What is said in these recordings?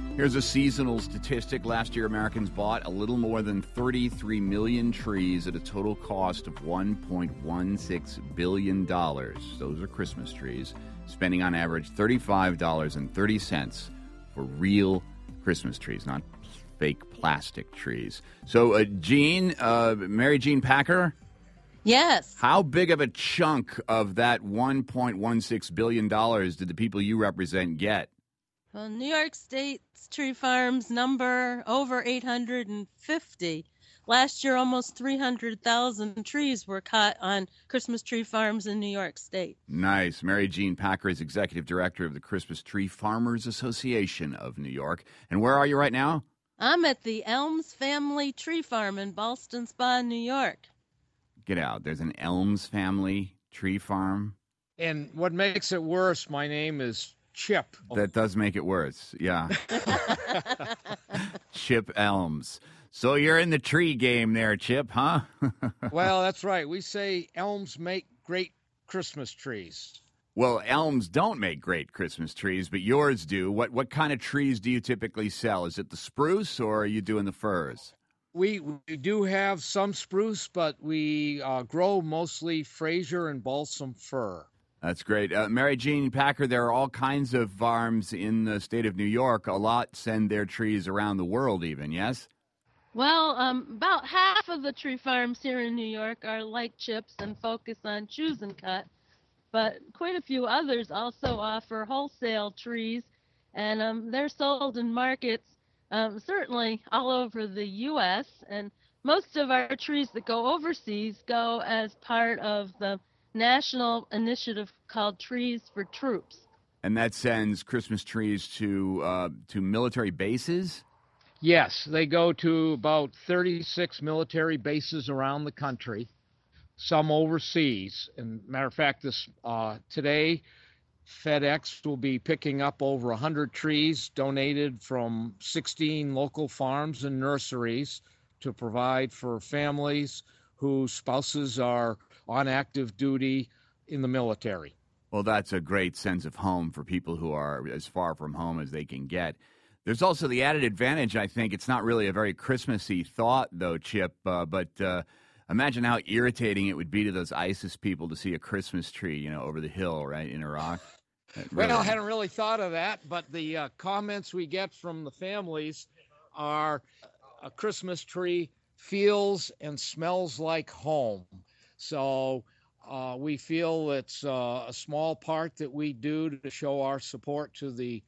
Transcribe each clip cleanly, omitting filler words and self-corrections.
Here's a seasonal statistic. Last year, Americans bought a little more than 33 million trees at a total cost of $1.16 billion. Those are Christmas trees, spending on average $35.30 for real Christmas trees, not fake plastic trees. So, Mary Jean Packer? Yes. How big of a chunk of that $1.16 billion did the people you represent get? Well, New York State's tree farms number over 850. Last year, almost 300,000 trees were cut on Christmas tree farms in New York State. Nice. Mary Jean Packer is Executive Director of the Christmas Tree Farmers Association of New York. And where are you right now? I'm at the Elms Family Tree Farm in Ballston Spa, New York. Get out. There's an Elms Family Tree Farm. And what makes it worse, my name is Chip. That does make it worse, yeah. Chip Elms. So you're in the tree game there, Chip, huh? Well, that's right. We say elms make great Christmas trees. Well, elms don't make great Christmas trees, but yours do. What kind of trees do you typically sell? Is it the spruce, or are you doing the firs? We do have some spruce, but we grow mostly Fraser and balsam fir. That's great. Mary Jean Packer, there are all kinds of farms in the state of New York. A lot send their trees around the world even, yes? Well, about half of the tree farms here in New York are like Chip's and focus on choose and cut, but quite a few others also offer wholesale trees, and they're sold in markets certainly all over the U.S., and most of our trees that go overseas go as part of the national initiative called Trees for Troops. And that sends Christmas trees to military bases? Yes, they go to about 36 military bases around the country, some overseas. And matter of fact, today, FedEx will be picking up over 100 trees donated from 16 local farms and nurseries to provide for families whose spouses are on active duty in the military. Well, that's a great sense of home for people who are as far from home as they can get. There's also the added advantage, I think. It's not really a very Christmassy thought, though, Chip, but imagine how irritating it would be to those ISIS people to see a Christmas tree, over the hill, right, in Iraq. Well, I hadn't really thought of that, but the comments we get from the families are a Christmas tree feels and smells like home. So we feel it's a small part that we do to show our support to the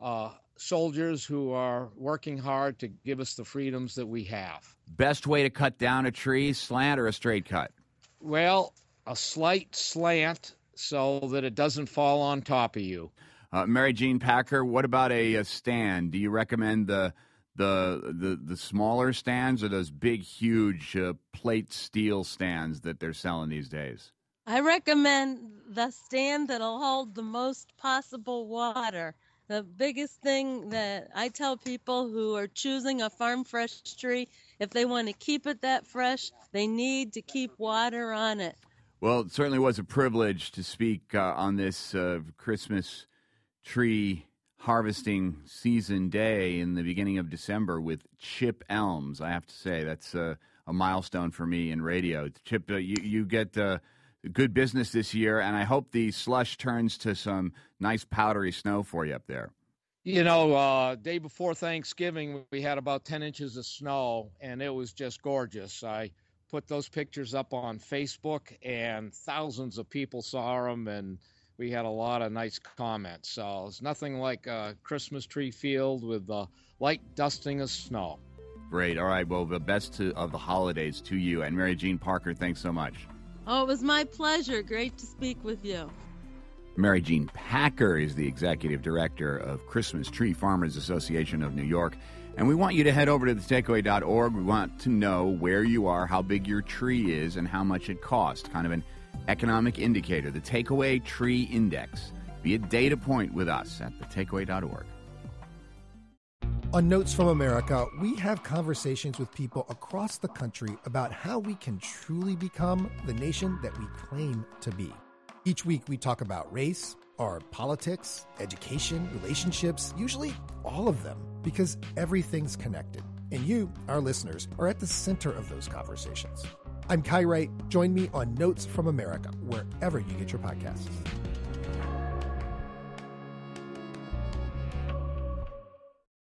soldiers who are working hard to give us the freedoms that we have. Best way to cut down a tree, slant or a straight cut? Well, a slight slant so that it doesn't fall on top of you. Mary Jean Packer, what about a stand? Do you recommend the smaller stands or those big, huge plate steel stands that they're selling these days? I recommend the stand that'll hold the most possible water. The biggest thing that I tell people who are choosing a farm fresh tree, if they want to keep it that fresh, they need to keep water on it. Well, it certainly was a privilege to speak on this Christmas tree harvesting season day in the beginning of December with Chip Elms. I have to say, that's a milestone for me in radio. Chip, you get good business this year, and I hope the slush turns to some nice powdery snow for you up there. Day before Thanksgiving, we had about 10 inches of snow, and it was just gorgeous. I put those pictures up on Facebook, and thousands of people saw them, and we had a lot of nice comments. So it's nothing like a Christmas tree field with the light dusting of snow. Great. All right. Well, the best of the holidays to you. And Mary Jean Packer, thanks so much. Oh, it was my pleasure. Great to speak with you. Mary Jean Packer is the Executive Director of Christmas Tree Farmers Association of New York. And we want you to head over to thetakeaway.org. We want to know where you are, how big your tree is, and how much it costs. Kind of an economic indicator. The Takeaway Tree Index. Be a data point with us at thetakeaway.org. On Notes from America, we have conversations with people across the country about how we can truly become the nation that we claim to be. Each week, we talk about race, Are politics, education, relationships, usually all of them, because everything's connected. And you, our listeners, are at the center of those conversations. I'm Kai Wright. Join me on Notes from America, wherever you get your podcasts.